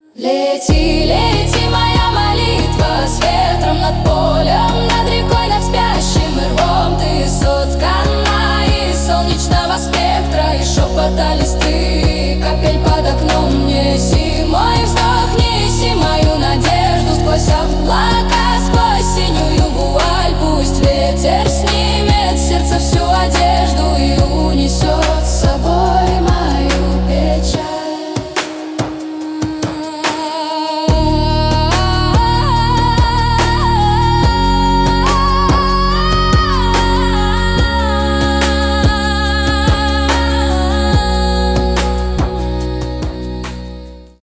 Лети, лети, моя молитва, с ветром над полем, над рекой, над спящим рвом. Ты соткана из солнечного спектра и шепота листы, капель под окном. Неси мой вздох, неси мою надежду сквозь облака, сквозь синюю вуаль. Пусть ветер снимет